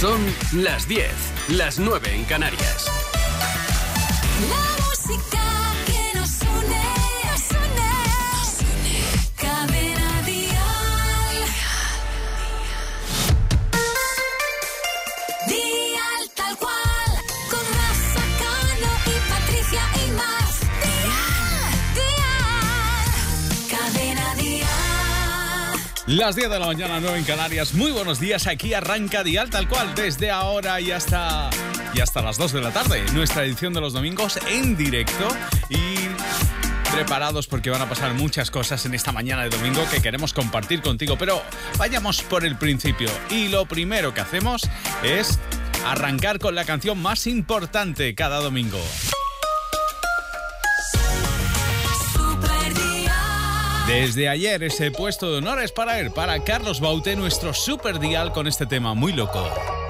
Son las 10, las 9 en Canarias. La música que nos une, Cadena Dial. Dial tal cual, con Rafa Cano y Patricia y más. Dial, Cadena Dial. Las 10 de la mañana, 9 en Canarias. Muy buenos días, aquí arranca Dial tal cual, desde ahora y hasta las 2 de la tarde. Nuestra edición de los domingos en directo y preparados porque van a pasar muchas cosas en esta mañana de domingo que queremos compartir contigo. Pero vayamos por el principio y lo primero que hacemos es arrancar con la canción más importante cada domingo. Desde ayer ese puesto de honor es para él, para Carlos Baute, nuestro super dial con este tema muy loco.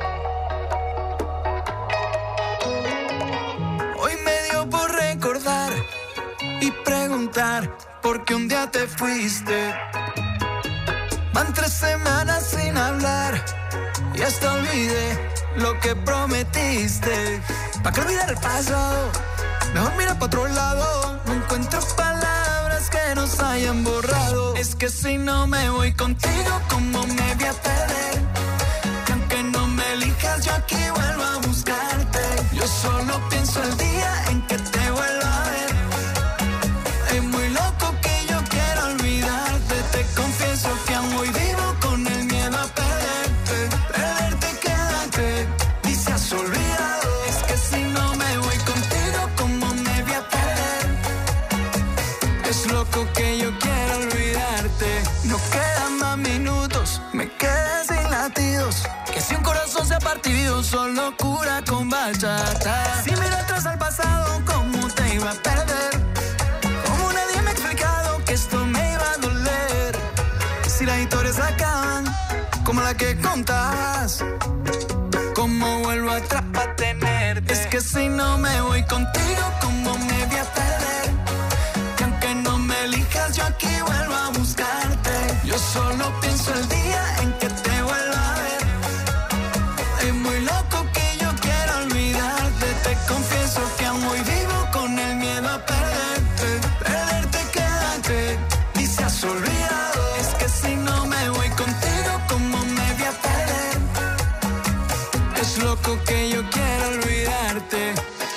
Hoy me dio por recordar y preguntar por qué un día te fuiste. Van 3 semanas sin hablar y hasta olvidé lo que prometiste. ¿Para qué olvidar el pasado? Mejor mira para otro lado. No encuentro palabras que nos hayan borrado. Es que si no me voy contigo, ¿cómo me voy a perder? Que aunque no me elijas, yo aquí vuelvo a buscarte. Yo solo pienso el día en que te vuelva a ver. Es muy loco que yo quiera olvidarte. Te confieso que aún hoy vivo con el miedo a perderte. Perderte queda que ni se has olvidado. Es que si no me voy contigo, ¿cómo me voy a perder? Es loco que yo quiera olvidarte. No quedan más minutos, me quedé sin latidos. Que si un corazón se ha partido, solo cura con bachata. Si miro atrás al pasado, ¿cómo te iba a perder? Como nadie me ha explicado que esto me iba a doler. Si las historias acaban, como la que contabas, ¿cómo vuelvo atrás para tenerte? Es que si no me voy contigo, ¿cómo me voy a perder? Que aunque no me elijas, yo aquí vuelvo a buscarte. Yo solo pienso el día en que te vuelva a ver. Es muy loco que yo quiera olvidarte. Te confieso que aún hoy vivo con el miedo a perderte. Perderte queda que ni se has olvidado. Es que si no me voy contigo, ¿cómo me voy a perder? Es loco que yo quiera olvidarte.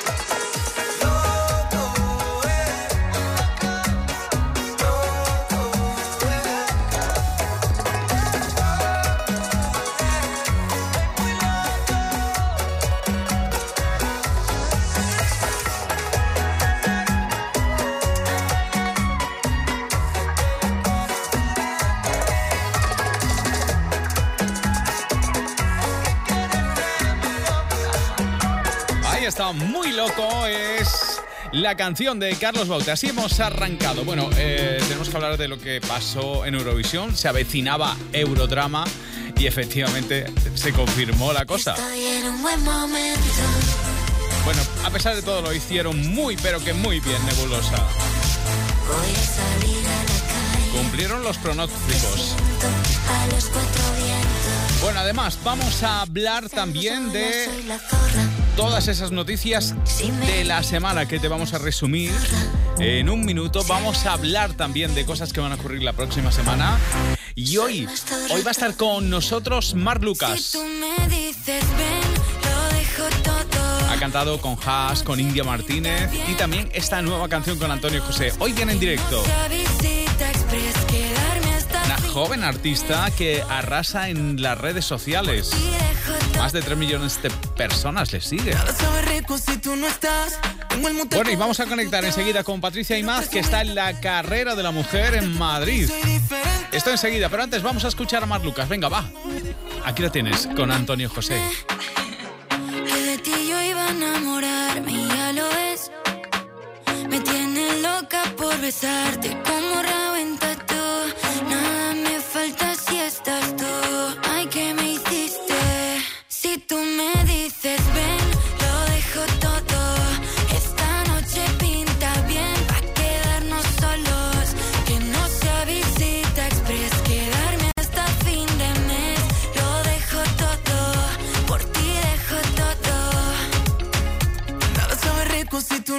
Está muy loco, es la canción de Carlos Baute. Así hemos arrancado. Bueno, tenemos que hablar de lo que pasó en Eurovisión. Se avecinaba Eurodrama y efectivamente se confirmó la cosa. Estoy en un buen momento. Bueno, a pesar de todo lo hicieron muy, pero que muy bien, Nebulosa. Voy a salir a la calle. Cumplieron los pronósticos. A los 4 vientos. Bueno, además vamos a hablar también de todas esas noticias de la semana que te vamos a resumir en un minuto. Vamos a hablar también de cosas que van a ocurrir la próxima semana. Y hoy va a estar con nosotros Marc Lucas. Ha cantado con Haas, con India Martínez y también esta nueva canción con Antonio José. Hoy viene en directo. Una joven artista que arrasa en las redes sociales. Más de 3 millones de personas le siguen. Bueno, y vamos a conectar enseguida con Patricia Imaz, que está en la Carrera de la Mujer en Madrid. Esto enseguida, pero antes vamos a escuchar a Marc Lucas. Venga, va. Aquí lo tienes, con Antonio José. De ti yo iba a enamorarme y ya lo ves. Me tienes loca por besarte como rabo en tatú. Nada me falta si estás tú. Ay, ¿qué me hiciste? Si tú me dices ven, lo dejo todo. Esta noche pinta bien pa' quedarnos solos. Que no sea visita express, quedarme hasta fin de mes. Lo dejo todo por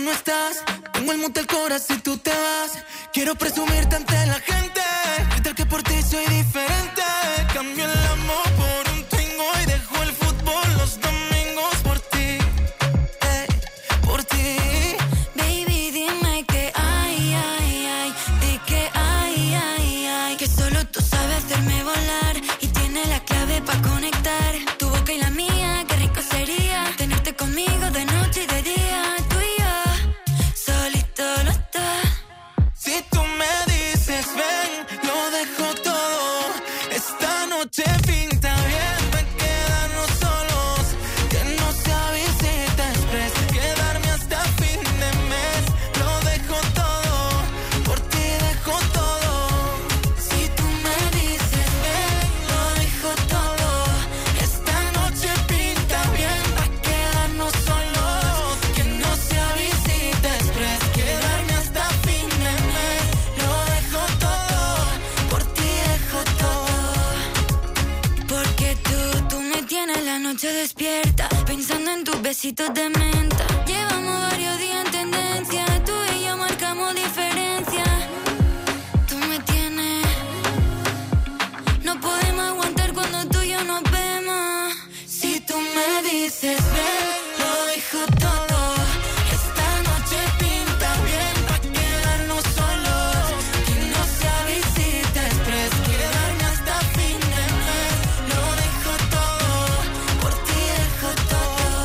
no estás. Tengo el motel cora si tú te vas. Quiero presumirte ante la gente, gritar que por ti soy diferente. Cambio el amor por un tingo y dejo el fútbol los domingos por ti, por ti. Baby, dime que ay, di que ay, que solo tú sabes hacerme volar y tienes la clave para conectar. Tu boca y la mía, qué rico sería tenerte conmigo de noche y de día. Tú y yo, solito no está. Si tú me dices ven, lo dejo todo. Esta noche pinta bien para quedarnos solos. Que no sea visita express, quedarme hasta fin de mes. Lo dejo todo, por ti dejo todo. Si tú me dices ven, lo dejo todo. Esta noche pinta bien para quedarnos solos. Que no sea visita express, quedarme hasta fin de mes. Lo dejo todo, por ti dejo todo. Porque tú me tienes la noche despierta, pensando en tus besitos de menta. Llevamos varios días en tendencia, tú y yo marcamos diferencia. Tú me tienes, no podemos aguantar cuando tú y yo nos vemos. Si tú me dices ven, lo dejo todo. Esta noche pinta bien para quedarnos solos. Que no sea visita express, quedarme hasta fin de mes. Lo dejo todo, por ti dejo todo.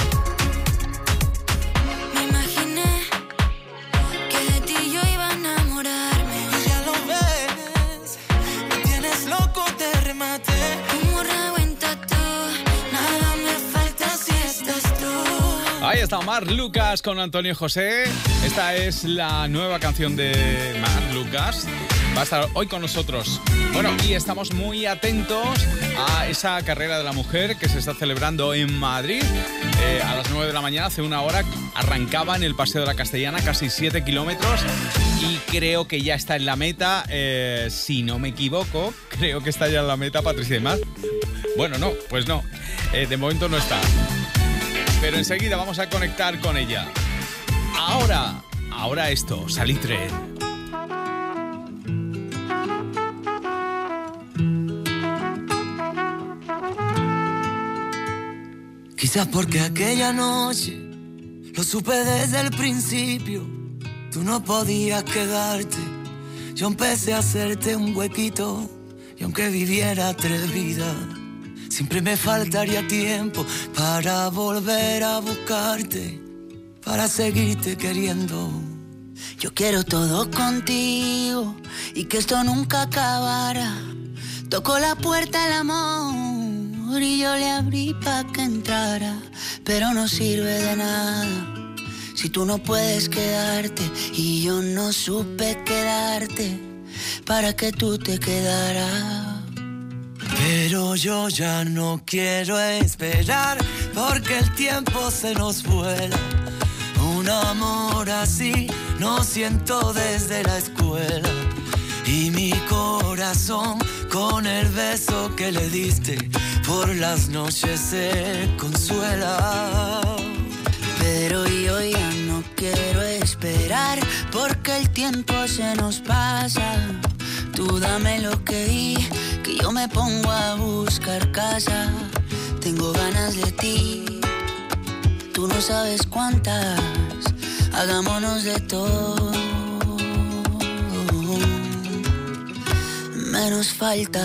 Me imaginé que de ti yo iba a enamorarme. Ya lo ves, me tienes loco de remate. Como rabo en tatú, nada me falta si estás tú. Ahí está Marc Lucas con Antonio José. Esta es la nueva canción de Marc Lucas. Va a estar hoy con nosotros. Bueno, y estamos muy atentos a esa carrera de la mujer que se está celebrando en Madrid. A las 9 de la mañana, hace una hora, arrancaba en el Paseo de la Castellana, casi 7 kilómetros. Y creo que ya está en la meta, si no me equivoco, creo que está ya en la meta Patricia de Mar. Bueno, no, pues no. De momento no está. Pero enseguida vamos a conectar con ella. Ahora esto, Salitre. Quizás porque aquella noche lo supe desde el principio. Tú no podías quedarte. Yo empecé a hacerte un huequito. Y aunque viviera 3 vidas, siempre me faltaría tiempo para volver a buscarte, para seguirte queriendo. Yo quiero todo contigo y que esto nunca acabara. Tocó la puerta el amor y yo le abrí pa' que entrara, pero no sirve de nada si tú no puedes quedarte y yo no supe quedarte para que tú te quedaras. Pero yo ya no quiero esperar porque el tiempo se nos vuela. Un amor así no siento desde la escuela. Y mi corazón con el beso que le diste por las noches se consuela. Pero yo ya no quiero esperar porque el tiempo se nos pasa. Tú dame lo que yo me pongo a buscar casa. Tengo ganas de ti, tú no sabes cuántas. Hagámonos de todo, menos falta.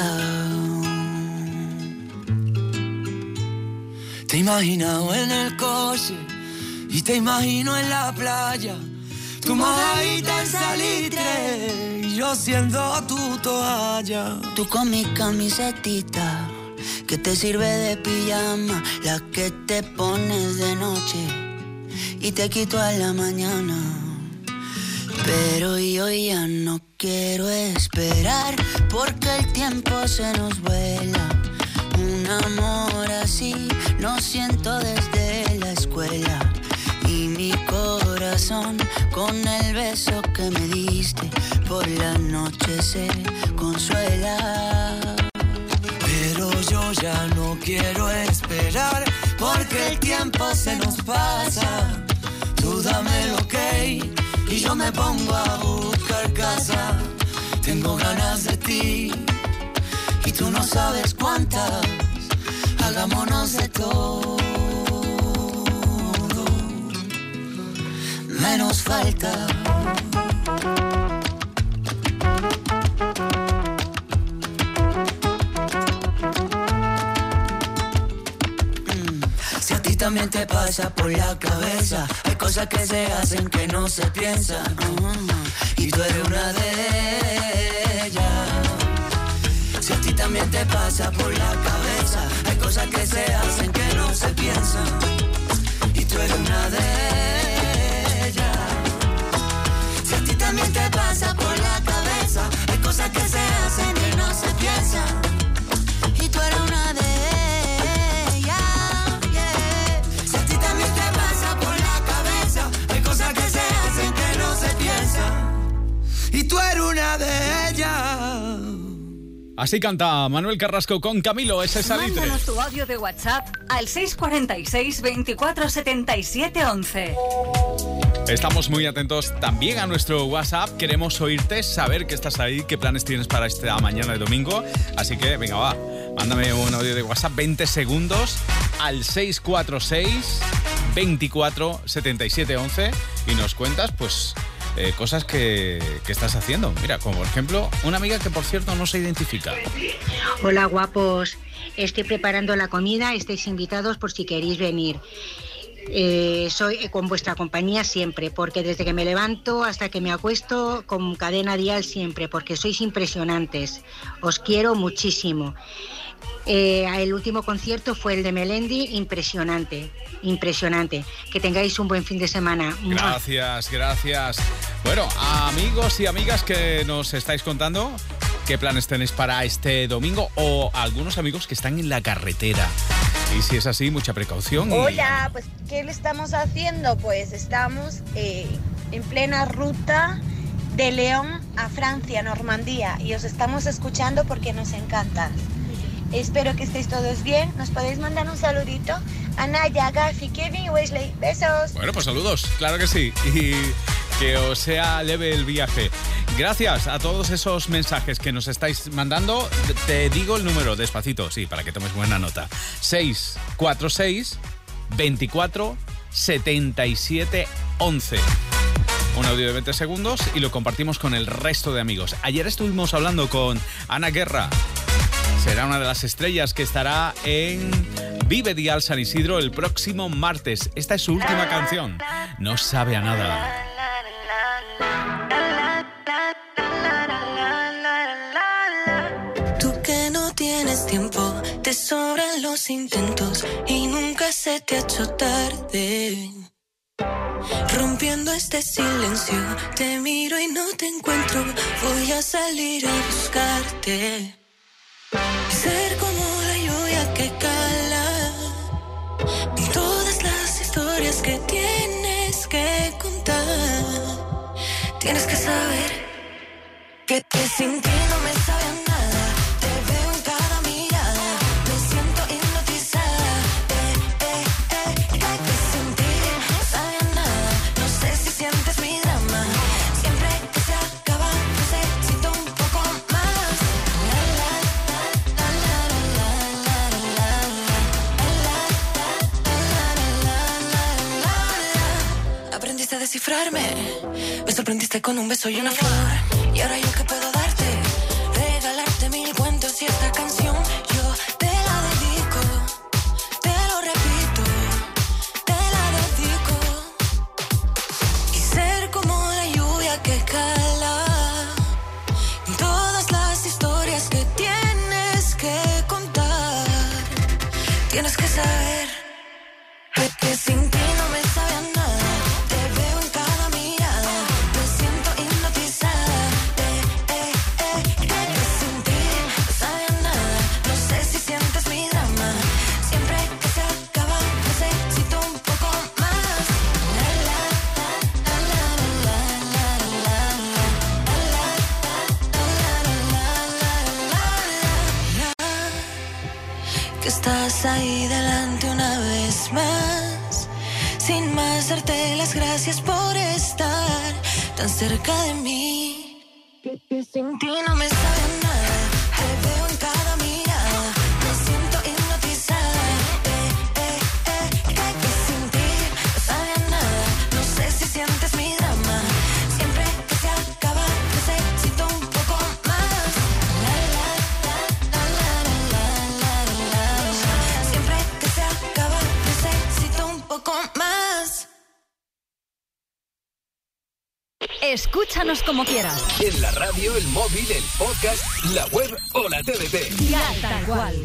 Te he imaginado en el coche y te imagino en la playa. Tu mojadita en salitre y yo siendo tu toalla. Tú con mi camisetita que te sirve de pijama, la que te pones de noche y te quito a la mañana. Pero yo ya no quiero esperar porque el tiempo se nos vuela. Un amor así no siento desde la escuela. Y mi corazón con el beso que me diste por la noche se consuela. Pero yo ya no quiero esperar porque el tiempo se nos pasa. Tú dame el ok y yo me pongo a buscar casa. Tengo ganas de ti y tú no sabes cuántas. Hagámonos de todo, menos falta. Si a ti también te pasa por la cabeza, hay cosas que se hacen que no se piensan, y tú eres una de ellas. Si a ti también te pasa por la cabeza, hay cosas que se hacen que no se piensan, y tú eres una de ellas. Si a ti también te pasa por la cabeza, hay cosas que se hacen que no se piensan, y tú eres una de ellas. Si a ti también te pasa por la cabeza, hay cosas que se hacen que no se piensan, y tú eres una de ellas. Así canta Manuel Carrasco con Camilo, ese Salitre. Mándanos tu audio de WhatsApp al 646 24 77 11. Estamos muy atentos también a nuestro WhatsApp. Queremos oírte, saber que estás ahí, qué planes tienes para esta mañana de domingo. Así que, venga, va, mándame un audio de WhatsApp, 20 segundos, al 646 24 77 11 y nos cuentas, pues, cosas que estás haciendo. Mira, como por ejemplo, una amiga que, por cierto, no se identifica. Hola, guapos. Estoy preparando la comida. Estáis invitados por si queréis venir. Soy con vuestra compañía siempre, porque desde que me levanto hasta que me acuesto, con Cadena Dial siempre, porque sois impresionantes. Os quiero muchísimo. El último concierto fue el de Melendi, impresionante. Que tengáis un buen fin de semana. Gracias. Bueno, amigos y amigas que nos estáis contando qué planes tenéis para este domingo, o algunos amigos que están en la carretera. Y si es así, mucha precaución. Hola, pues ¿qué le estamos haciendo? Pues estamos en plena ruta de León a Francia, Normandía, y os estamos escuchando porque nos encanta. Espero que estéis todos bien. ¿Nos podéis mandar un saludito? A Naya, Gafi, Kevin y Wesley. Besos. Bueno, pues saludos, claro que sí. Y que os sea leve el viaje. Gracias a todos esos mensajes que nos estáis mandando. Te digo el número despacito, sí, para que tomes buena nota. 646 24 77 11. Un audio de 20 segundos y lo compartimos con el resto de amigos. Ayer estuvimos hablando con Ana Guerra. Será una de las estrellas que estará en Vive Dial San Isidro el próximo martes. Esta es su última canción. No sabe a nada. Tú que no tienes tiempo, te sobran los intentos y nunca se te ha hecho tarde. Rompiendo este silencio, te miro y no te encuentro. Voy a salir a buscarte. Ser como la lluvia que cala. Todas las historias que tienes que contar. Tienes que saber que sin ti no me sabe a nada. Te veo en cada mirada. Me siento hipnotizada. Que sin ti no sabe a nada. No sé si sientes mi drama. Siempre que se acaba necesito un poco más. Aprendiste a descifrarme. Me sorprendiste con un beso y una flor. Y ahora yo qué puedo darte, regalarte 1000 cuentos y esta canción yo te la dedico, te lo repito, te la dedico. Y ser como la lluvia que cala, todas las historias que tienes que contar. Tienes que saber que sin ti no me sabe a nada. Estás ahí delante una vez más, sin más darte las gracias por estar tan cerca de mí. Que sin ti no me sabe a nada, te veo en cada mirada, me siento hipnotizada. Que sin ti no sabe a nada, no sé si sientes mi drama. Siempre que se acaba, necesito un poco más. Siempre que se acaba, necesito un poco más. Escúchanos como quieras. En la radio, el móvil, el podcast, la web o la TDT. Ya tal cual.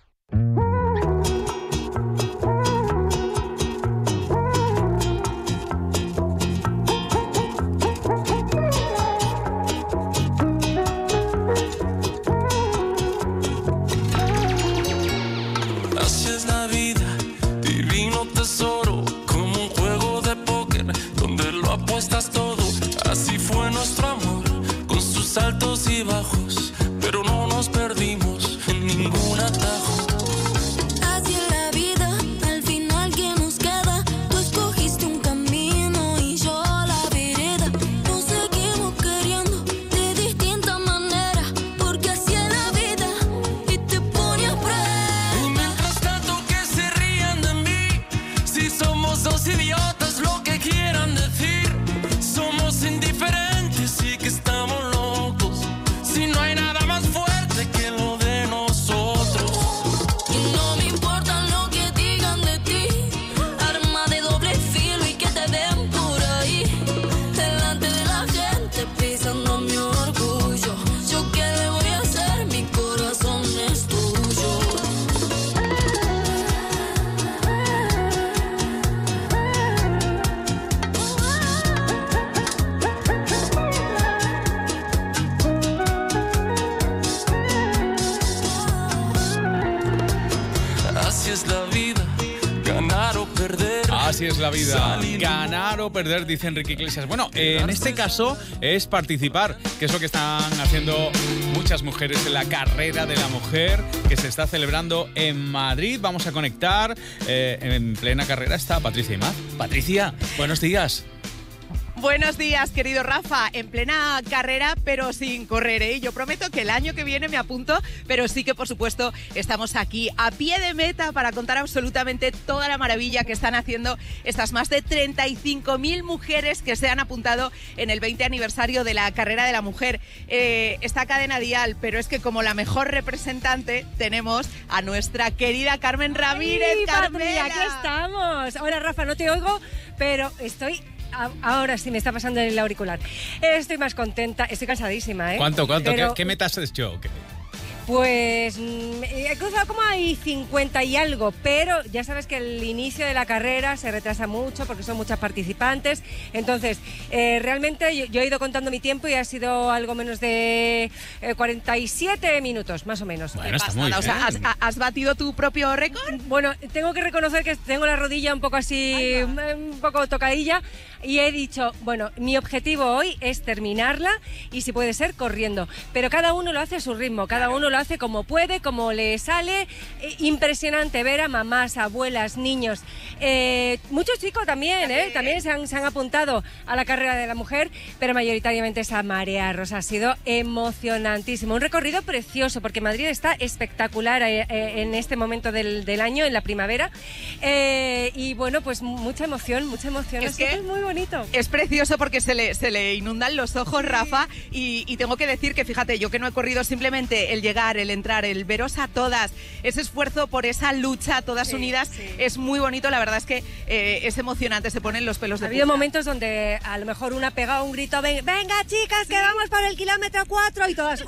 Así es la vida, divino tesoro, como un juego de póker donde lo apuestas todo. Así fue nuestro amor, con sus altos y bajos, pero no nos perdimos en ningún atajo. Así es la vida, al final ¿qué nos queda? Tú escogiste un camino y yo la vereda. Nos seguimos queriendo de distinta manera, porque así es la vida y te pone a prueba. Y mientras tanto que se rían de mí, si somos dos idiotas, lo que quieran decir, somos indiferentes y que estamos locos, si no hay nada más fuerte que lo de nosotros. Y no me importa lo que digan de ti, arma de doble filo y que te den por ahí, delante de la gente pisando mi orgullo. Yo qué le voy a hacer, mi corazón es tuyo. Así es la vida, ganar o perder. Así es la vida, ganar o perder, dice Enrique Iglesias. Bueno, en este caso es participar, que es lo que están haciendo muchas mujeres en la carrera de la mujer que se está celebrando en Madrid. Vamos a conectar, en plena carrera está Patricia Imaz. Patricia, buenos días. Buenos días, querido Rafa. En plena carrera, pero sin correr, ¿eh? Yo prometo que el año que viene me apunto, pero sí que, por supuesto, estamos aquí a pie de meta para contar absolutamente toda la maravilla que están haciendo estas más de 35.000 mujeres que se han apuntado en el 20 aniversario de la carrera de la mujer. Esta cadena dial, pero es que como la mejor representante tenemos a nuestra querida Carmen Ramírez. ¡Ay, Carmela! Patria, aquí estamos. Hola, Rafa, no te oigo, pero estoy... Ahora sí me está pasando en el auricular. Estoy más contenta, estoy cansadísima, ¿eh? ¿Cuánto? Pero, ¿Qué metas has hecho? Pues he cruzado como hay 50 y algo, pero ya sabes que el inicio de la carrera se retrasa mucho porque son muchas participantes. Entonces, realmente yo he ido contando mi tiempo y ha sido algo menos de 47 minutos, más o menos. Bueno, está muy bien. O sea, ¿has batido tu propio récord? Bueno, tengo que reconocer que tengo la rodilla un poco así, un poco tocadilla, y he dicho, bueno, mi objetivo hoy es terminarla y si puede ser corriendo, pero cada uno lo hace a su ritmo, cada uno lo hace como puede, como le sale. Impresionante ver a mamás, abuelas, niños, muchos chicos también, también se han apuntado a la carrera de la mujer, pero mayoritariamente esa marea rosa. Ha sido emocionantísimo, un recorrido precioso porque Madrid está espectacular en este momento del año, en la primavera, y bueno, pues mucha emoción, es que es muy bonito. Es precioso porque se le inundan los ojos, Rafa, y tengo que decir que, fíjate, yo que no he corrido, simplemente el llegar, el entrar, el veros a todas, ese esfuerzo por esa lucha, todas unidas, es muy bonito. La verdad es que es emocionante, se ponen los pelos de punta. Ha habido momentos donde a lo mejor una ha pegado un grito, venga chicas, que vamos por el kilómetro 4, y todas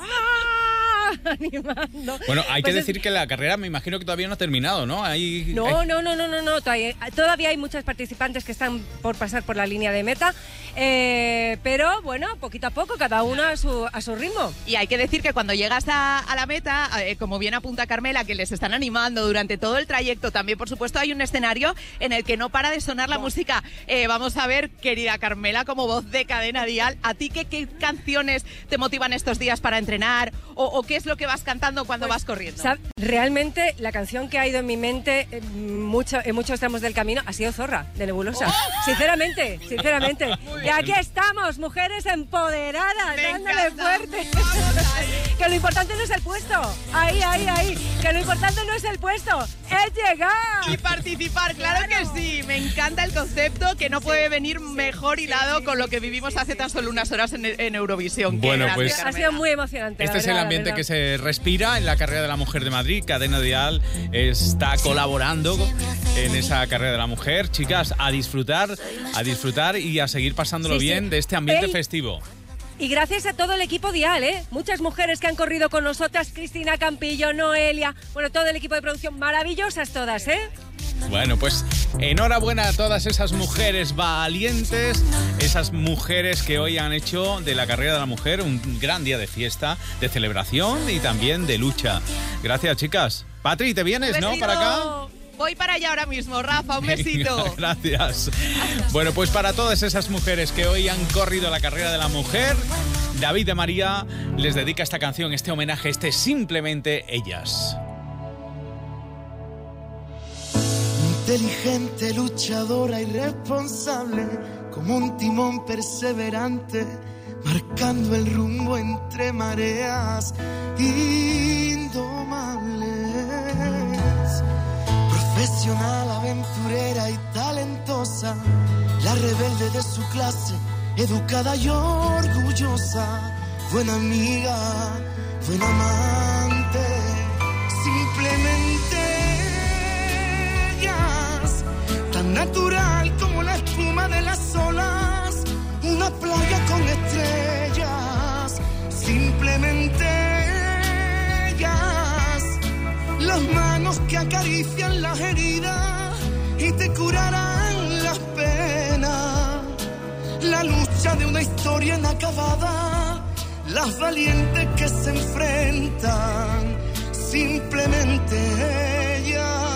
animando. Bueno, hay que decir que la carrera me imagino que todavía no ha terminado, ¿no? No, todavía hay muchas participantes que están por pasar por la línea de meta. Pero bueno, poquito a poco, cada uno a su ritmo. Y hay que decir que cuando llegas a la meta, como bien apunta Carmela, que les están animando durante todo el trayecto, también por supuesto hay un escenario en el que no para de sonar la música. Vamos a ver, querida Carmela, como voz de Cadena Dial, ¿a ti qué canciones te motivan estos días para entrenar? ¿O qué es lo que vas cantando cuando vas corriendo? Realmente la canción que ha ido en mi mente en muchos tramos del camino ha sido Zorra, de Nebulosa. Sinceramente. Y aquí estamos, mujeres empoderadas, dándole fuerte. Que lo importante no es el puesto. Ahí. Que lo importante no es el puesto, es llegar. Y participar, claro que sí. Me encanta el concepto, que no puede venir mejor hilado con lo que vivimos hace tan solo unas horas en Eurovisión. Bueno, pues ha sido muy emocionante. Este es el ambiente que se respira en la carrera de la mujer de Madrid. Cadena Dial está colaborando en esa carrera de la mujer. Chicas, a disfrutar y a seguir pasándolo bien de este ambiente festivo. Y gracias a todo el equipo Dial, muchas mujeres que han corrido con nosotras, Cristina Campillo, Noelia, bueno, todo el equipo de producción, maravillosas todas, Bueno, pues enhorabuena a todas esas mujeres valientes, esas mujeres que hoy han hecho de la carrera de la mujer un gran día de fiesta, de celebración y también de lucha. Gracias, chicas. Patri, ¿te vienes, no, para acá? Voy para allá ahora mismo, Rafa, un besito. Gracias. Bueno, pues para todas esas mujeres que hoy han corrido la carrera de la mujer, David de María les dedica esta canción, este homenaje, Simplemente Ellas. Inteligente, luchadora y responsable, como un timón perseverante, marcando el rumbo entre mareas indomables. Profesional, aventurera y talentosa, la rebelde de su clase, educada y orgullosa, buena amiga, buena amante, simplemente ellas, tan natural como la espuma de las olas, una playa con estrellas, simplemente ellas, las manos que acarician las heridas y te curarán las penas, la lucha de una historia inacabada, las valientes que se enfrentan, simplemente ellas.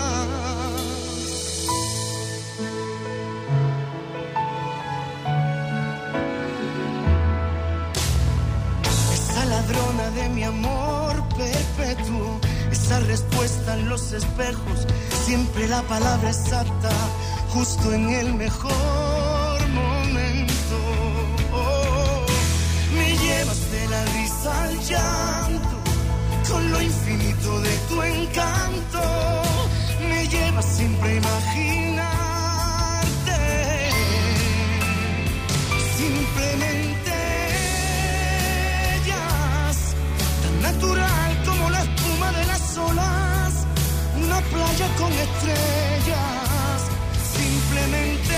Esa ladrona de mi amor perpetuo, esa respuesta en los espejos, siempre la palabra exacta, justo en el mejor momento. Me llevas de la risa al llanto, con lo infinito de tu encanto, me llevas siempre a imaginarte, simplemente ellas, tan natural como la espuma de las olas, una playa con estrellas, simplemente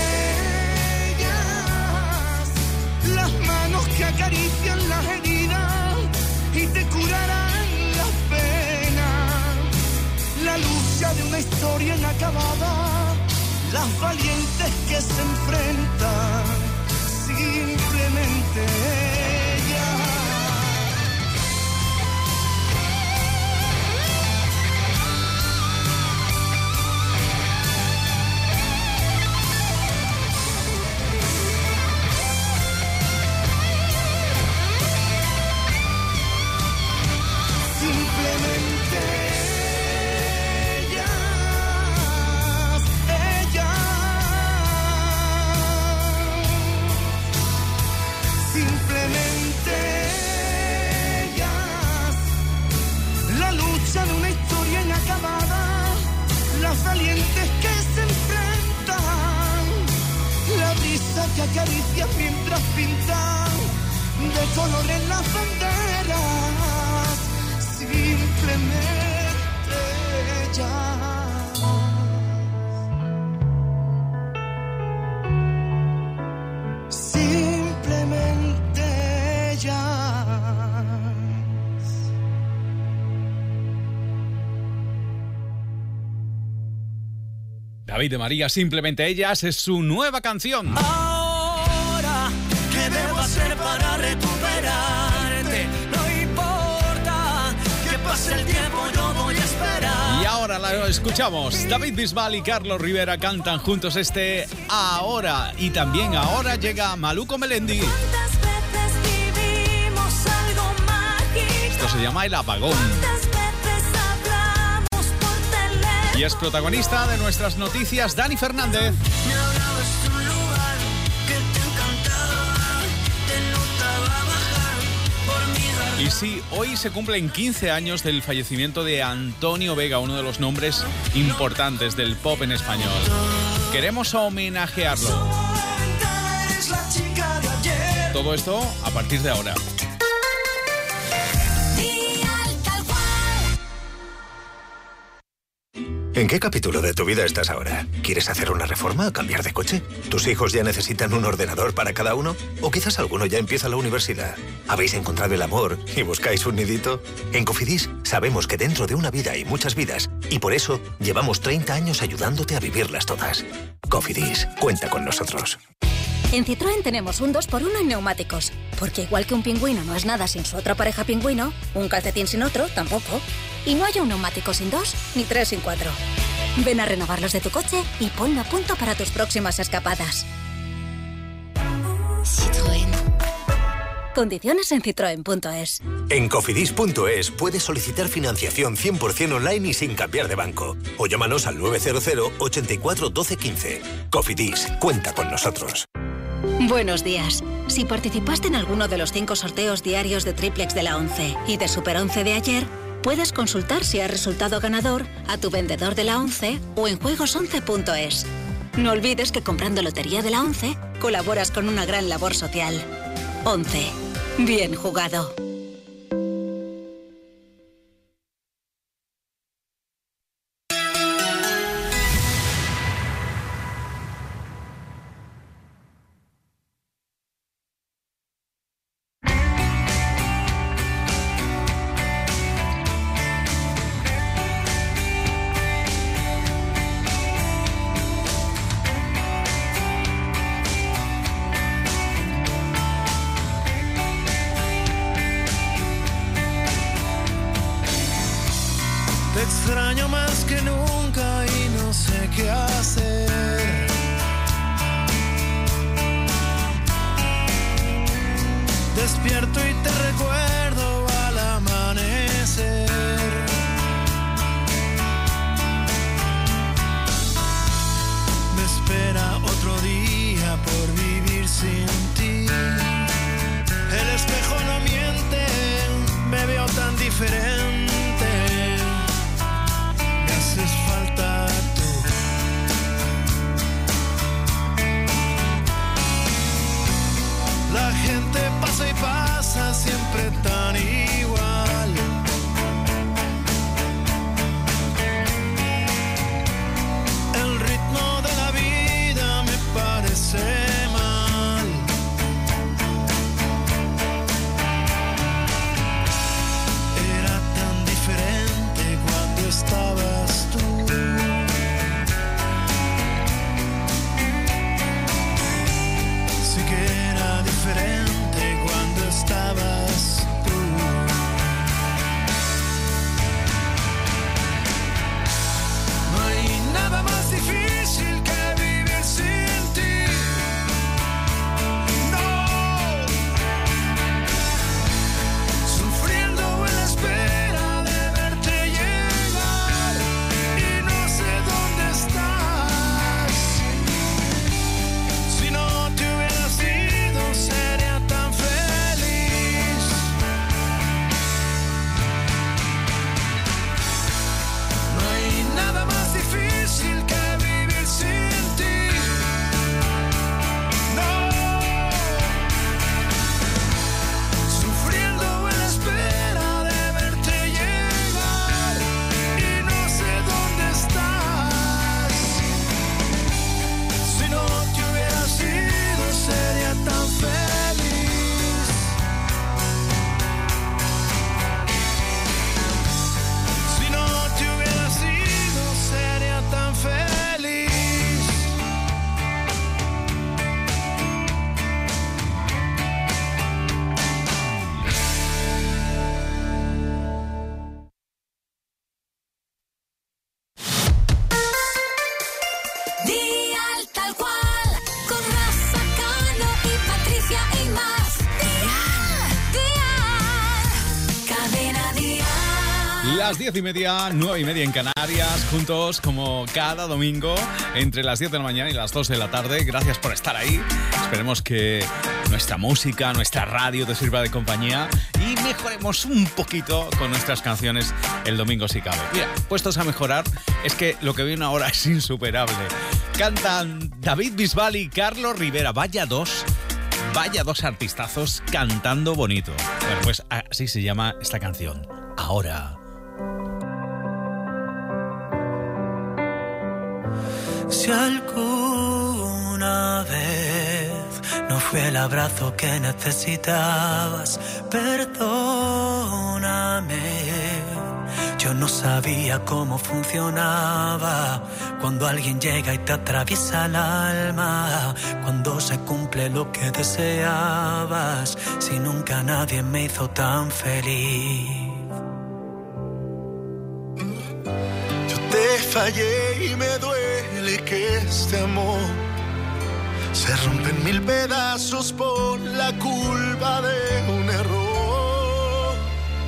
ellas, las manos que acarician las heridas y te curarán las penas, la lucha de una historia inacabada, las valientes que se enfrentan, simplemente ellas. De una historia inacabada, las valientes que se enfrentan, la brisa que acaricia mientras pintan de colores las banderas, simplemente ellas. Simplemente ellas. David de María, Simplemente Ellas, es su nueva canción. Ahora la escuchamos. David Bisbal y Carlos Rivera cantan juntos este Ahora. Y también ahora llega Maluco Melendi. Esto se llama El Apagón. Y es protagonista de nuestras noticias Dani Fernández. Y sí, hoy se cumplen 15 años del fallecimiento de Antonio Vega, uno de los nombres importantes del pop en español. Queremos homenajearlo. Todo esto a partir de ahora. ¿En qué capítulo de tu vida estás ahora? ¿Quieres hacer una reforma o cambiar de coche? ¿Tus hijos ya necesitan un ordenador para cada uno? ¿O quizás alguno ya empieza la universidad? ¿Habéis encontrado el amor y buscáis un nidito? En Cofidis sabemos que dentro de una vida hay muchas vidas y por eso llevamos 30 años ayudándote a vivirlas todas. Cofidis, cuenta con nosotros. En Citroën tenemos un 2x1 en neumáticos, porque igual que un pingüino no es nada sin su otra pareja pingüino, un calcetín sin otro tampoco. Y no hay un neumático sin 2, ni 3 sin 4. Ven a renovar los de tu coche y ponlo a punto para tus próximas escapadas. Citroën. Condiciones en citroen.es. En cofidis.es puedes solicitar financiación 100% online y sin cambiar de banco. O llámanos al 900 84 12 15. Cofidis, cuenta con nosotros. Buenos días. Si participaste en alguno de los 5 sorteos diarios de Triplex de la 11 y de Super 11 de ayer, puedes consultar si has resultado ganador a tu vendedor de la 11 o en juegos11.es. No olvides que comprando Lotería de la 11 colaboras con una gran labor social. 11. Bien jugado. Te extraño más que nunca y no sé qué hacer. Despierto y te recuerdo al amanecer. Me espera otro día por vivir sin ti. El espejo no miente, me veo tan diferente. Haces falta tú. La gente pasa y pasa, siempre las 10:30, 9:30 en Canarias, juntos como cada domingo, entre las 10 de la mañana y las 2 de la tarde. Gracias por estar ahí. Esperemos que nuestra música, nuestra radio te sirva de compañía y mejoremos un poquito con nuestras canciones el domingo si cabe. Mira, puestos a mejorar, es que lo que viene ahora es insuperable. Cantan David Bisbal y Carlos Rivera. Vaya dos artistazos cantando bonito. Bueno, pues así se llama esta canción. Ahora. Si alguna vez no fue el abrazo que necesitabas, perdóname. Yo no sabía cómo funcionaba cuando alguien llega y te atraviesa el alma, cuando se cumple lo que deseabas, si nunca nadie me hizo tan feliz. Yo te fallé y me duele que este amor se rompe en 1000 pedazos por la culpa de un error.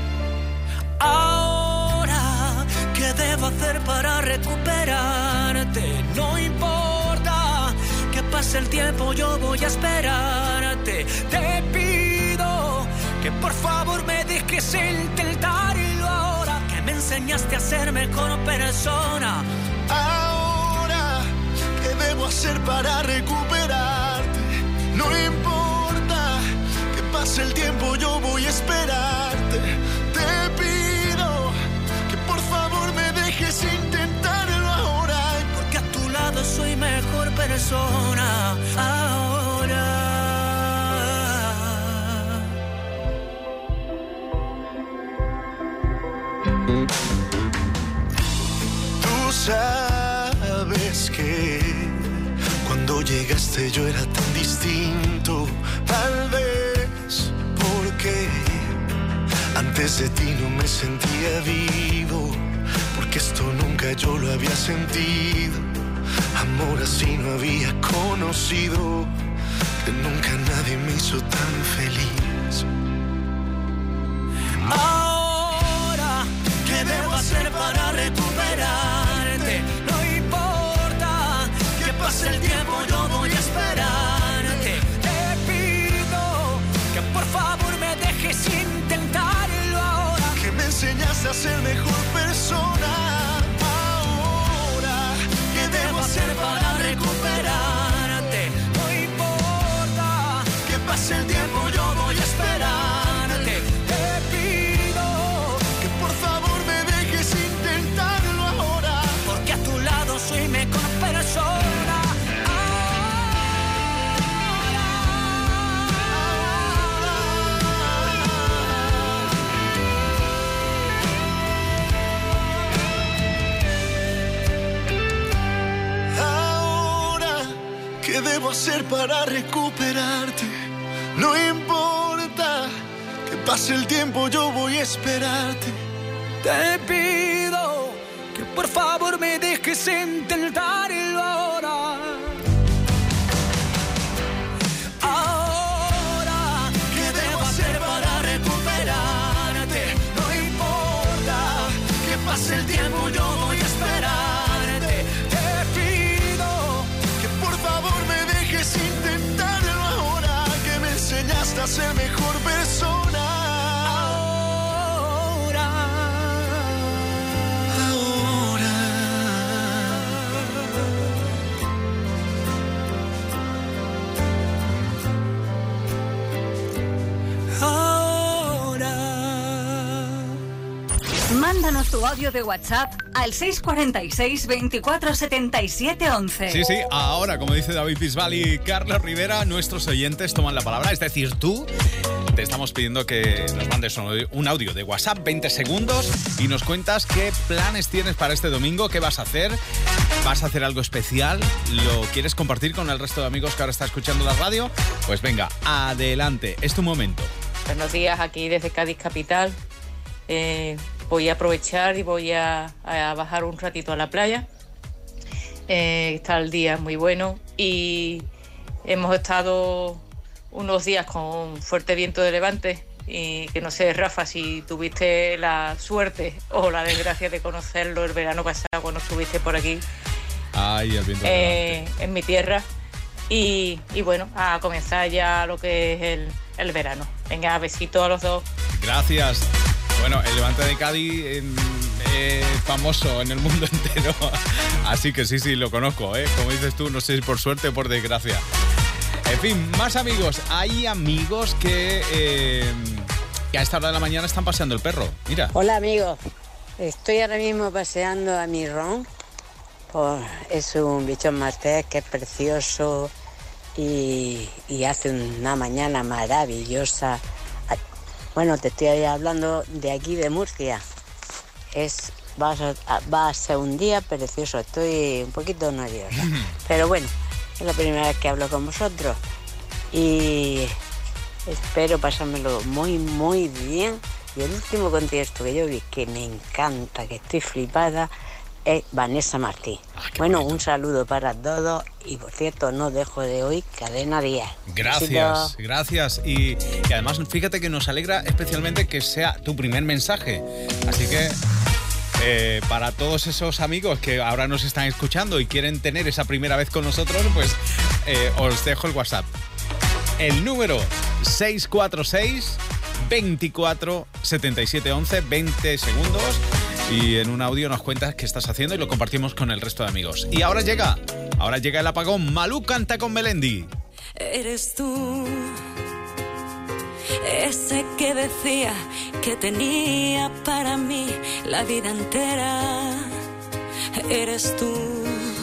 ¿Qué debo hacer para recuperarte? No importa que pase el tiempo, yo voy a esperarte. Te pido que por favor me dejes intentarlo ahora, que me enseñaste a ser mejor persona. Ahora, ¿qué debo hacer para recuperarte? No importa que pase el tiempo, yo voy a esperarte. Te pido que por favor me dejes intentarlo ahora, porque a tu lado soy mejor persona ahora. Tú sabes que cuando llegaste yo era tan distinto, tal vez porque antes de ti no me sentía vivo, porque esto nunca yo lo había sentido. Amor así no había conocido, que nunca nadie me hizo tan feliz. Ahora, ¿qué debo hacer para recuperarte? No importa que pase el tiempo, yo voy a esperarte. Te pido que por favor me dejes intentarlo ahora, que me enseñaste a ser mejor persona. Ahora, ¿qué debo hacer para recuperarte? No importa que pase el tiempo, yo voy a esperarte. Te pido que por favor me dejes intentarlo ahora, porque a tu lado soy mejor persona. ¿Qué debo hacer para recuperarte? No importa que pase el tiempo, yo voy a esperarte. Te pido que por favor me dejes intentarlo ahora. Ahora, ¿qué debo hacer para recuperarte? No importa que pase el tiempo, yo voy a esperarte. Te pido que por favor me dejes intentarlo ahora, que me enseñaste a ser mejor persona. Mándanos tu audio de WhatsApp al 646 24 77 11. Sí, ahora, como dice David Bisbal y Carlos Rivera, nuestros oyentes toman la palabra, es decir, tú. Te estamos pidiendo que nos mandes un audio de WhatsApp, 20 segundos, y nos cuentas qué planes tienes para este domingo, qué vas a hacer. ¿Vas a hacer algo especial? ¿Lo quieres compartir con el resto de amigos que ahora está escuchando la radio? Pues venga, adelante, es tu momento. Buenos días, aquí desde Cádiz Capital. Voy a aprovechar y voy a bajar un ratito a la playa. Está el día muy bueno y hemos estado unos días con fuerte viento de levante Y que no sé, Rafa, si tuviste la suerte o la desgracia de conocerlo el verano pasado cuando estuviste por aquí. Ay, el viento en mi tierra. Y bueno, a comenzar ya lo que es el verano. Venga, besito a los dos. Gracias. Bueno, el Levante de Cádiz es famoso en el mundo entero. Así que sí, lo conozco, ¿eh? Como dices tú, no sé si por suerte o por desgracia. En fin, más amigos. Hay amigos que a esta hora de la mañana están paseando el perro. Mira. Hola, amigos. Estoy ahora mismo paseando a mi Ron. Es un bichón maltés que es precioso y hace una mañana maravillosa. Bueno, te estoy hablando de aquí, de Murcia. Va a ser un día precioso. Estoy un poquito nerviosa. Pero bueno, es la primera vez que hablo con vosotros. Y espero pasármelo muy, muy bien. Y el último concierto que yo vi, que me encanta, que estoy flipada, es Vanessa Martín. Bueno, un saludo para todos y por cierto, no dejo de oír Cadena 10. Gracias. Y además, fíjate que nos alegra especialmente que sea tu primer mensaje. Así que para todos esos amigos que ahora nos están escuchando y quieren tener esa primera vez con nosotros, pues os dejo el WhatsApp. El número 646 24 77 11, 20 segundos. Y en un audio nos cuentas qué estás haciendo y lo compartimos con el resto de amigos. Y ahora llega el apagón. Malú canta con Melendi. Eres tú, ese que decía que tenía para mí la vida entera. Eres tú,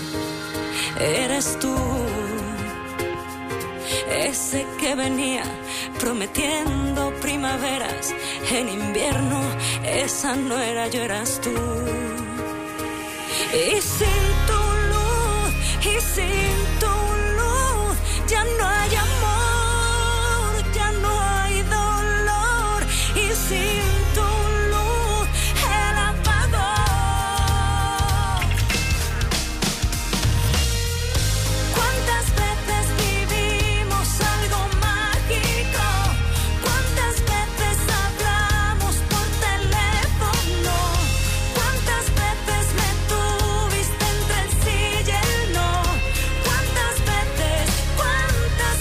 ese que venía prometiendo primaveras en invierno. Esa no era yo, eras tú. Y sin tu luz ya no hay amor, ya no hay dolor. Y sin tu luz el apagón. ¿Cuántas veces vivimos algo mágico? ¿Cuántas veces hablamos por teléfono? ¿Cuántas veces me tuviste entre el sí y el no? ¿Cuántas veces? ¿Cuántas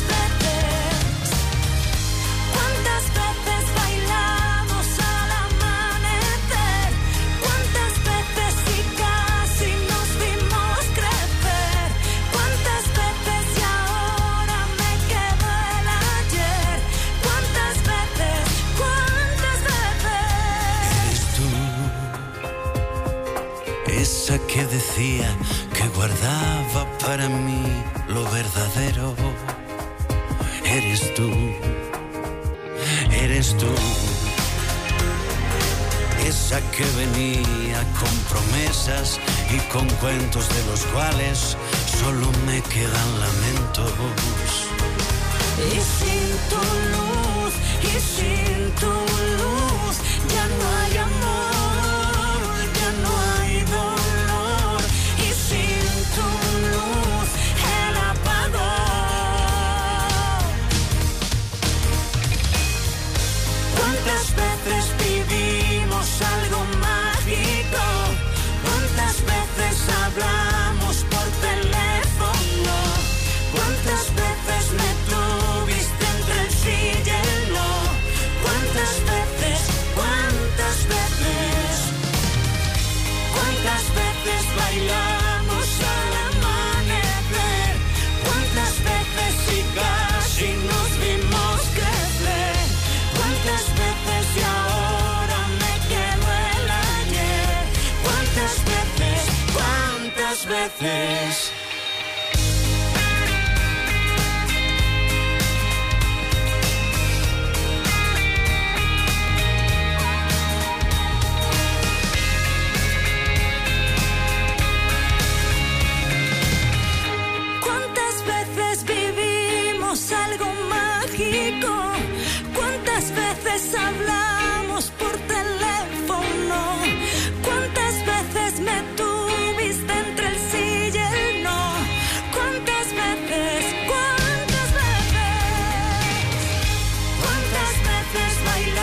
veces bailamos al amanecer? ¿Cuántas veces y casi nos vimos crecer? ¿Cuántas veces y ahora me quedo el ayer? ¿Cuántas veces? Eres tú, esa que decía que guardaba para mí lo verdadero. Eres tú, esa que venía con promesas y con cuentos de los cuales solo me quedan lamentos. Y sin tu luz ya no hay amor, ya no hay dolor. Y sin tu luz el apagón. ¿Cuántas veces vivimos algo mágico? ¿Cuántas veces hablamos por teléfono? ¿Cuántas veces me tuviste entre el sí y el no? ¿Cuántas veces? ¿Cuántas veces? ¿Cuántas veces bailamos al amanecer? ¿Cuántas veces y casi nos vimos crecer? ¿Cuántas veces y ahora me quedo el ayer? ¿Cuántas veces? ¿Cuántas veces? ¿Cuántas veces vivimos algo mágico? ¿Cuántas veces hablamos por teléfono? ¿Cuántas veces me tuviste entre el sí y el no? ¿Cuántas veces? ¿Cuántas veces? ¿Cuántas veces bailamos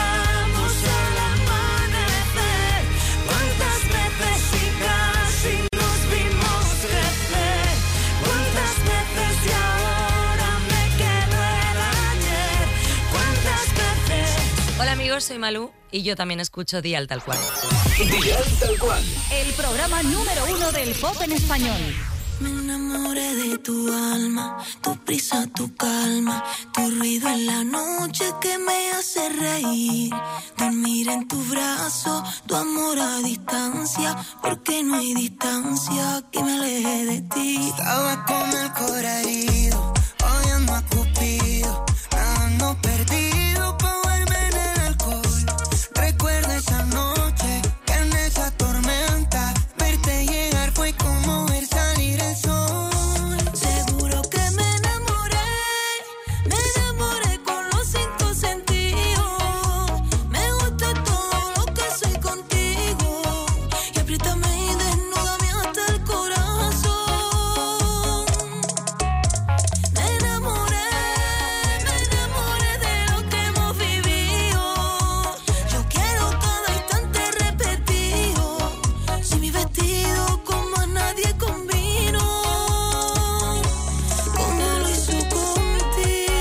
Hola, soy Malú y yo también escucho Dial Tal Cual. Dial Tal Cual. El programa número 1 del pop en español. Me enamoré de tu alma, tu prisa, tu calma, tu ruido en la noche que me hace reír. Dormir en tu brazo, tu amor a distancia, porque no hay distancia que me aleje de ti. Estaba con el corazón herido, odiando a Cupido, nadando perdido pa' verme en el alcohol. Recuerdo esa noche, que en esa tormenta, verte llegar fue como ver salir el sol. Seguro que me enamoré con los 5 sentidos. Me gusta todo lo que soy contigo, y apriétame y desnúdame hasta el corazón. Me enamoré de lo que hemos vivido. Yo quiero cada instante repetido, si mi vestido como a nadie combino, como lo hizo contigo.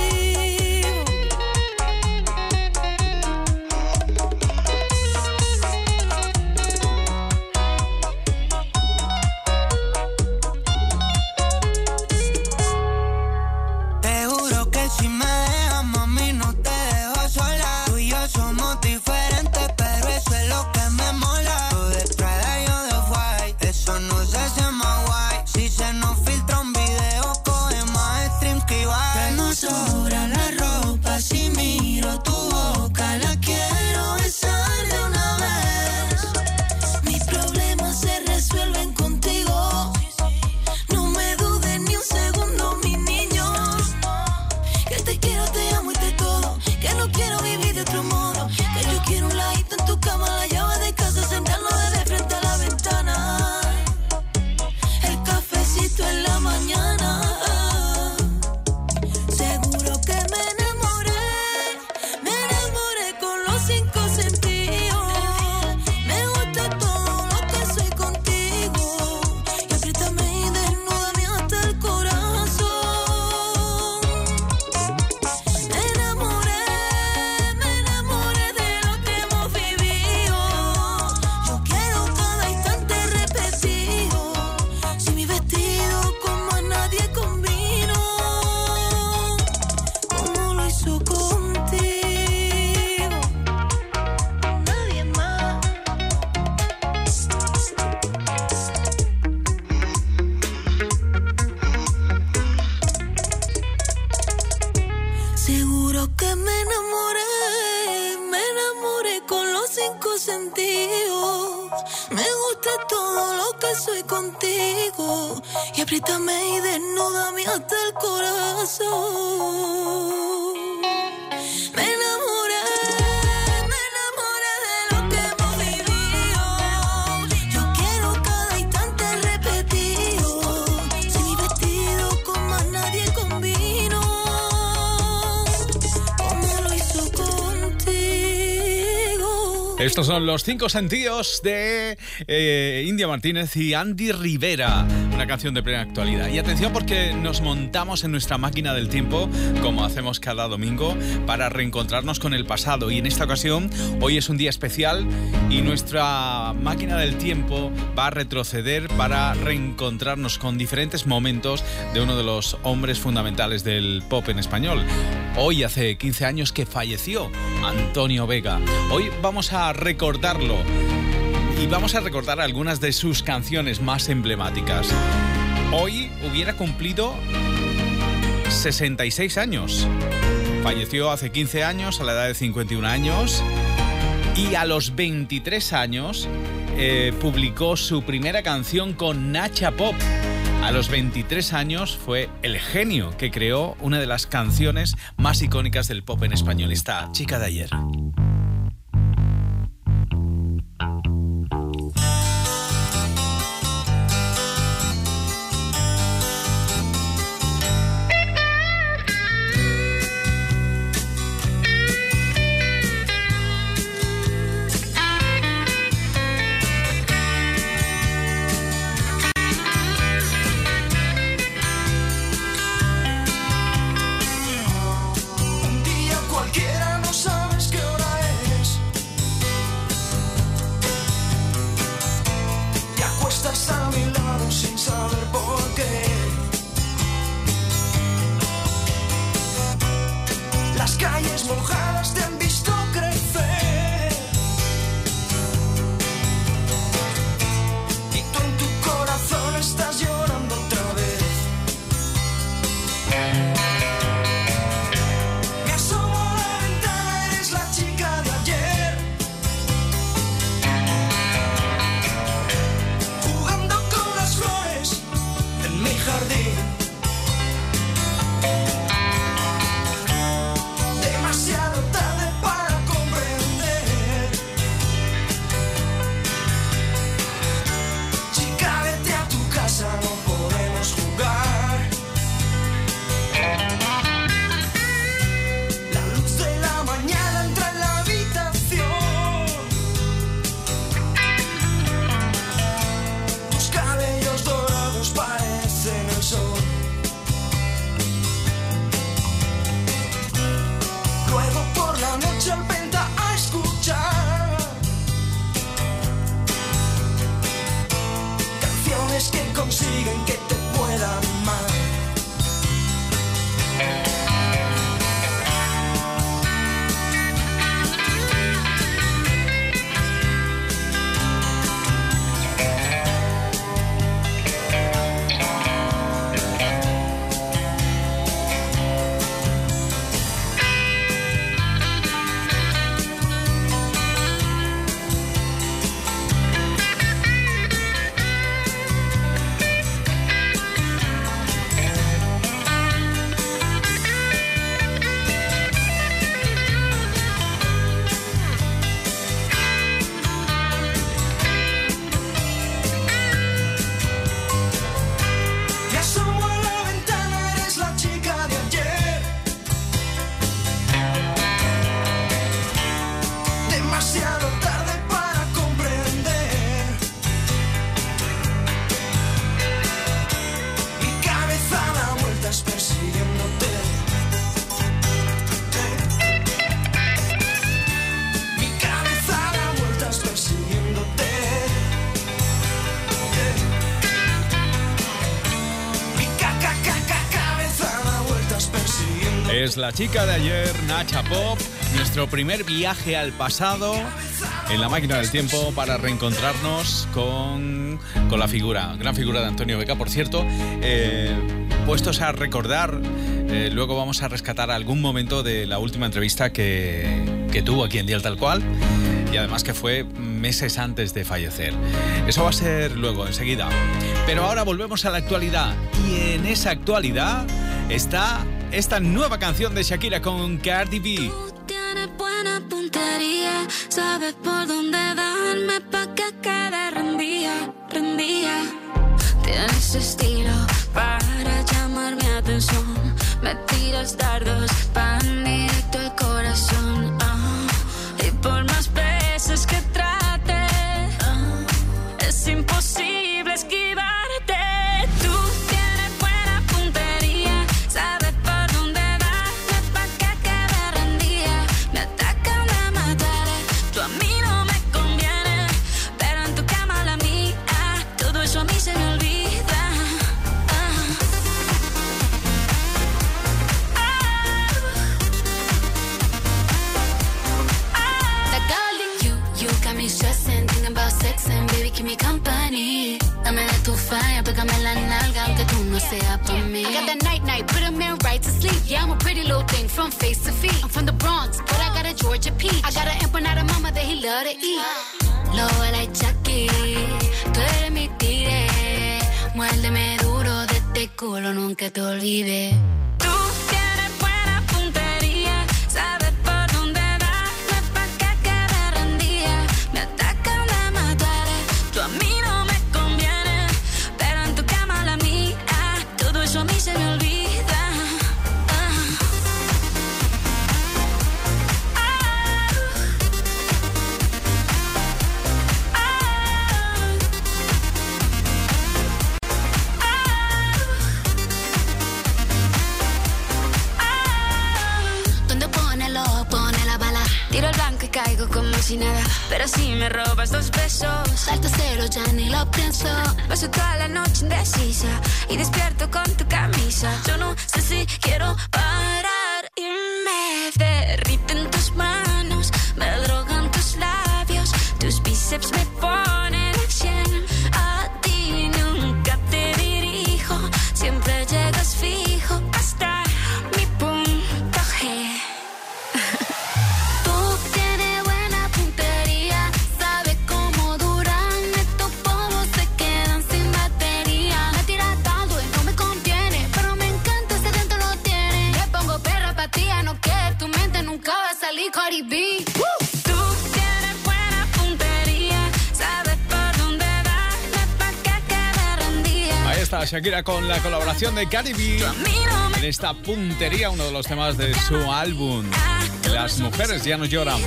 Te juro que si me dejas, mami, no te dejo sola. Tú y yo somos diferentes, pero eso es lo que me mola. Tú de Prada y yo de White, eso no se hace más guay. Si se nos filtra un video, coge más streams que Ibai. Que no sobra la ropa si miro tu boca, la quiero besar de una vez. Mis problemas se resuelven contigo, no me dudes ni un segundo, mi niño. Que te quiero, te amo y te todo, que no quiero vivir de otro modo. Que yo quiero un ladito en tu cama, la llave de casa, sentarnos de frente a la ventana, el cafecito en la mañana. Seguro que me enamoré con los 5 sentidos. Me gusta todo lo que soy contigo, y apriétame y desnúdame hasta el corazón. Me enamoré de lo que hemos vivido. Yo quiero cada instante repetido, si mi vestido como a nadie combino, como lo hizo contigo, nadie más. Seguro que me enamoré con los 5 sentidos. Me gusta todo lo que soy contigo, y apriétame y desnúdame hasta el corazón. Me enamoré de lo que hemos vivido. Yo quiero cada instante repetido, si mi vestido con más nadie combino, como lo hizo contigo. Estos son los 5 sentidos de India Martínez y Andy Rivera, una canción de plena actualidad. Y atención, porque nos montamos en nuestra máquina del tiempo, como hacemos cada domingo, para reencontrarnos con el pasado. Y en esta ocasión, hoy es un día especial y nuestra máquina del tiempo va a retroceder para reencontrarnos con diferentes momentos de uno de los hombres fundamentales del pop en español. Hoy hace 15 años que falleció Antonio Vega. Hoy vamos a recordarlo y vamos a recordar algunas de sus canciones más emblemáticas. Hoy hubiera cumplido 66 años. Falleció hace 15 años, a la edad de 51 años, y a los 23 años publicó su primera canción con Nacha Pop. A los 23 años fue el genio que creó una de las canciones más icónicas del pop en español, esta Chica de Ayer. Un día cualquiera, no sabes qué hora es. estás a mi lado sin saber por qué. Las calles mojadas te han visto crecer y tú en tu corazón estás llorando otra vez. Me asomo a la ventana, eres la chica de ayer, jugando con las flores en mi jardín. Demasiado tarde para comprender. Chica, vete a tu casa, no podemos jugar. La luz de la mañana entra en la habitación. Tus cabellos dorados parecen el sol. Luego por la noche al venta a escuchar canciones que consiguen que te pueda amar. Me asomo a la ventana, eres la chica de ayer, demasiado tarde para comprender. Mi cabeza da vueltas persiguiéndote. Mi cabeza da vueltas persiguiéndote. Mi cabeza da vueltas persiguiéndote. Es la chica de ayer, Nacha Pop, nuestro primer viaje al pasado en la máquina del tiempo para reencontrarnos con la gran figura de Antonio Beca. Por cierto, puestos a recordar, luego vamos a rescatar algún momento de la última entrevista que tuvo aquí en Día Tal Cual, y además que fue meses antes de fallecer. Eso va a ser luego, enseguida. Pero ahora volvemos a la actualidad, y en esa actualidad está esta nueva canción de Shakira con Cardi B. Tienes buena puntería, sabes por dónde darme pa' que quede rendida. Tienes estilo para llamar mi atención, me tiras dardos pan directo al corazón. Y por más veces que trate, es imposible esquivarte. Tú tienes buena puntería, sabes por dónde darme pa' que quede rendida. Me atacan de matar, tú a mí no me conviene, pero en tu cama la mía, todo eso a mí se me olvida. Stressing, thinking about sex and baby, keep me company. Dame de tu fire, pégame la nalga, aunque tú no seas por mí. I got that night, put a man right to sleep. Yeah, I'm a pretty little thing from face to feet. I'm from the Bronx, but I got a Georgia peach. I got an empanada mama that he love to eat. Lobo like Chucky, tú eres mi tigre. Muérdeme duro de este culo, nunca te olvides. Tú tienes buena puntería, sabes por dónde darme pa' que quede rendida. Me atacan de matar, tú a mí no me conviene, pero en tu cama la mía, todo eso a mí se me olvida. si nada, pero si me robas 2 besos, salto cero, ya ni lo pienso. Paso toda la noche indecisa y despierto con tu camisa. Yo no sé si quiero parar y me derriten tus manos, me drogan tus labios, tus bíceps me ponen al 100. A ti nunca te dirijo, siempre llegas fijo hasta mi punto G. Tú tienes buena puntería, sabes cómo duran estos polvos, se quedan sin batería. Me tiras tanto y no me contiene, pero me encanta, ese dentro lo tiene. Te pongo perra pa' ti, no que tu mente nunca va a salir Cardi B. Está Shakira con la colaboración de Cardi B en esta puntería, uno de los temas de su álbum Las mujeres ya no lloran.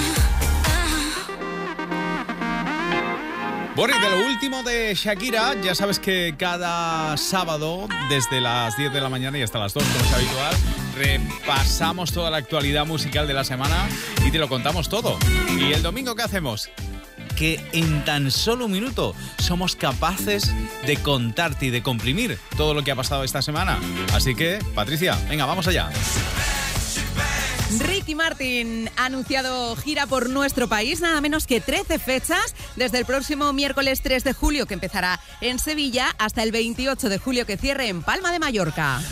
Bueno, y de lo último de Shakira, ya sabes que cada sábado desde las 10 de la mañana y hasta las 2, como es habitual, repasamos toda la actualidad musical de la semana y te lo contamos todo. ¿Y el domingo qué hacemos? Que en tan solo un minuto somos capaces de contarte y de comprimir todo lo que ha pasado esta semana. Así que, Patricia, venga, vamos allá. Ricky Martin ha anunciado gira por nuestro país, nada menos que 13 fechas, desde el próximo miércoles 3 de julio, que empezará en Sevilla, hasta el 28 de julio, que cierre en Palma de Mallorca.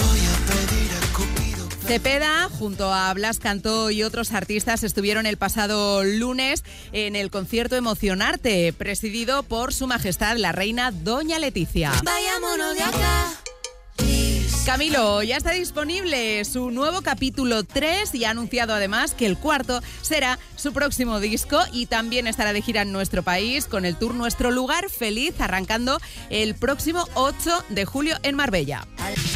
Cepeda, junto a Blas Cantó y otros artistas, estuvieron el pasado lunes en el concierto Emocionarte, presidido por Su Majestad la Reina Doña Leticia. Vayámonos de acá. Camilo, ya está disponible su nuevo capítulo 3 y ha anunciado además que el 4 será su próximo disco y también estará de gira en nuestro país con el tour Nuestro Lugar Feliz, arrancando el próximo 8 de julio en Marbella.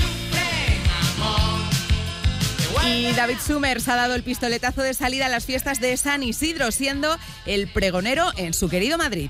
Y David Summers ha dado el pistoletazo de salida a las fiestas de San Isidro, siendo el pregonero en su querido Madrid.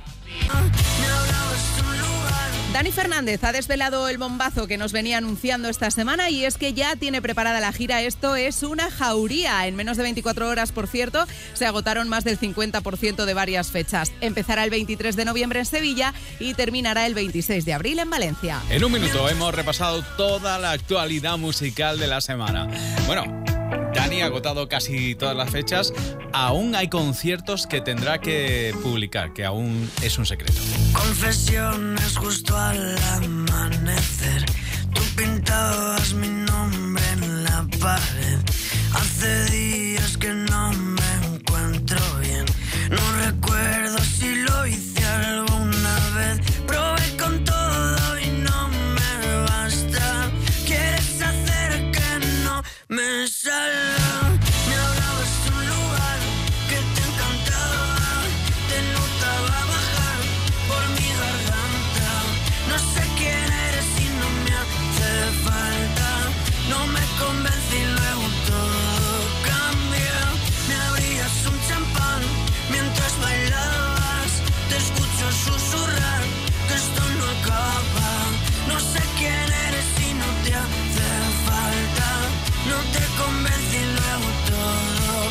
Dani Fernández ha desvelado el bombazo que nos venía anunciando esta semana y es que ya tiene preparada la gira. Esto es una jauría. En menos de 24 horas, por cierto, se agotaron más del 50% de varias fechas. Empezará el 23 de noviembre en Sevilla y terminará el 26 de abril en Valencia. En un minuto hemos repasado toda la actualidad musical de la semana. Bueno, Dani ha agotado casi todas las fechas. Aún hay conciertos que tendrá que publicar, que aún es un secreto. Confesiones justo al amanecer. Tú pintabas mi nombre en la pared. Hace días que no me encuentro bien. No recuerdo si lo hice alguna vez. Probé con todo y no me basta. Quieres hacer que no me salga. Me hablabas de un lugar que te encantaba. Te notaba bajar por mi garganta. No sé quién eres y no me hace falta. No me convence y luego todo cambia. Me abrías un champán mientras bailabas. Te escucho susurrar que esto no acaba. No sé quién eres y no te hace falta. No te convence y luego todo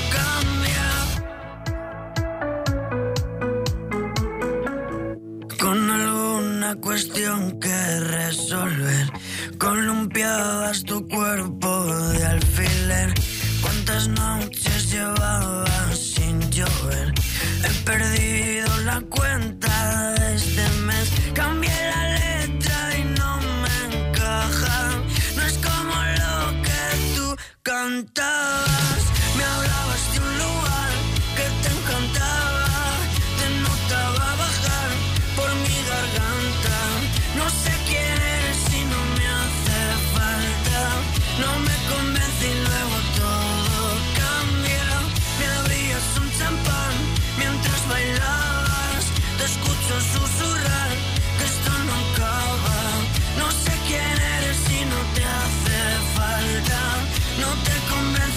cambia. Con alguna cuestión que resolver, columpiabas tu cuerpo de alfiler. ¿Cuántas noches llevabas sin llover? He perdido la cuenta de este mes. Cambié la letra y no me encaja. No es como lo que tú cantabas. Me hablabas de un lugar que te encantaba. Te notaba bajar por mi garganta. No sé quién eres y no me hace falta. No me convence y luego todo cambia. Me abrías un champán mientras bailabas. Te escucho susurrar que esto no acaba. No sé quién eres y no te hace falta. No te convence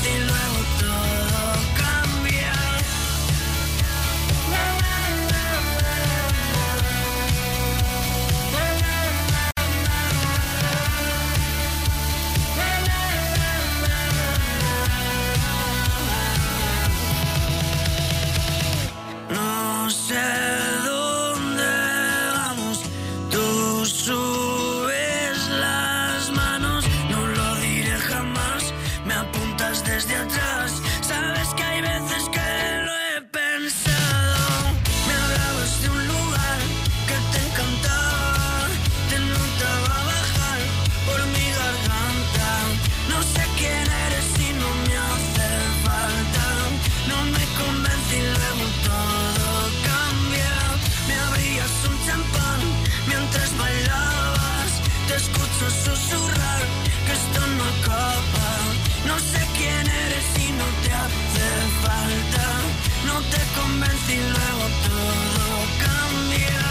pienso susurrar que esto no acaba. No sé quién eres y no te hace falta. No te convencí y luego todo cambia.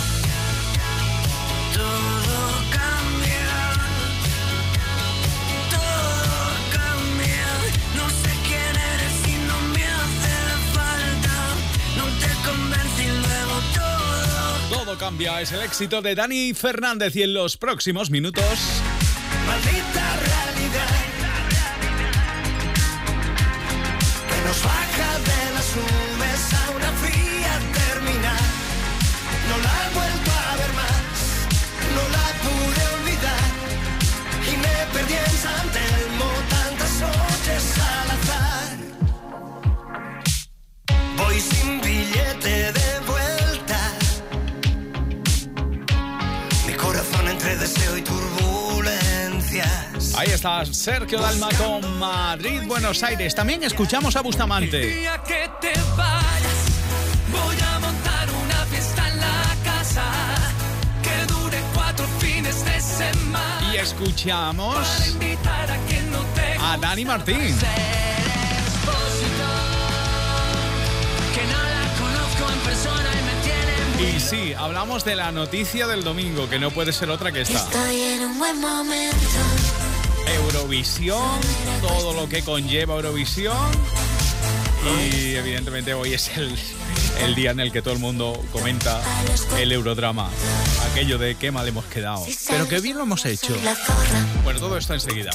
Todo cambia. Todo cambia. No sé quién eres y no me hace falta. No te convencí y luego Todo cambia, es el éxito de Dani Fernández y en los próximos minutos... Maldita realidad que nos baja de las nubes a una fría terminal. No la he vuelto a ver más, no la pude olvidar y me perdí en San Telmo tantas noches al azar. Voy sin billete de vuelta, mi corazón entre deseo y turbulencias. Ahí está Sergio Dalma con Madrid, Buenos Aires. También escuchamos a Bustamante. El día que te vayas, voy a montar una fiesta en la casa que dure 4 fines de semana. Y escuchamos Para invitar a quien no te a Dani Martín. Que no la conozco en persona y me tiene muy... Y sí, hablamos de la noticia del domingo, que no puede ser otra que esta. Estoy en un buen momento. Eurovisión, todo lo que conlleva Eurovisión. Y evidentemente hoy es el día en el que todo el mundo comenta el Eurodrama. Aquello de qué mal hemos quedado. Pero qué bien lo hemos hecho. Bueno, todo esto enseguida.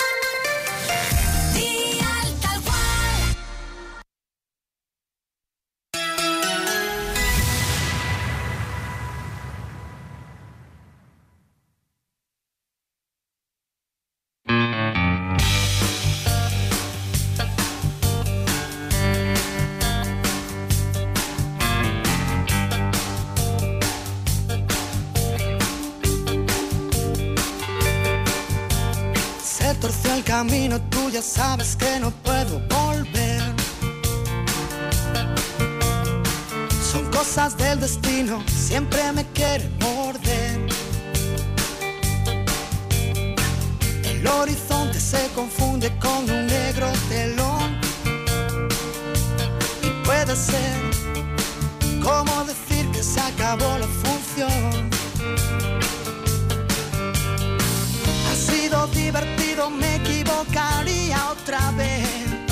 Torció el camino, tú ya sabes que no puedo volver. Son cosas del destino, siempre me quiere morder. El horizonte se confunde con un negro telón. Y puede ser como decir que se acabó la función. Ha sido divertido, me equivocaría otra vez.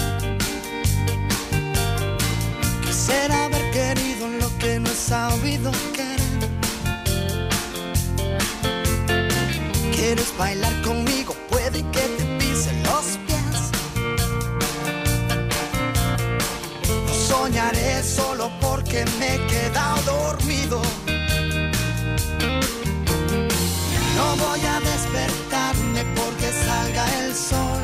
Quisiera haber querido lo que no he sabido querer. ¿Quieres bailar conmigo? Puede que te pisen los pies. No soñaré solo porque me he quedado dormido. No voy a despertarme porque salga el sol.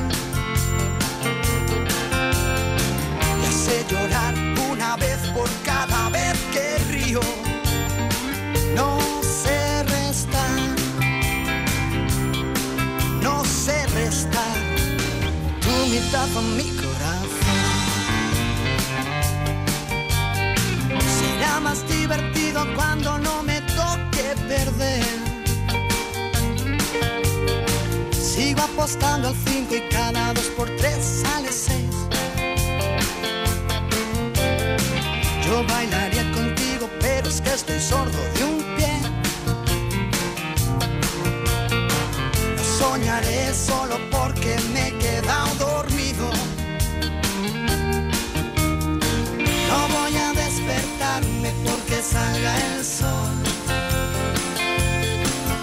Me hace llorar una vez por cada vez que río. No sé restar, no sé restar tu mitad a mi corazón. Será más divertido cuando no me toque perder. Sigo apostando al 5 y cada 2 por 3 sale 6. Yo bailaría contigo, pero es que estoy sordo de un pie. No soñaré solo porque me quedé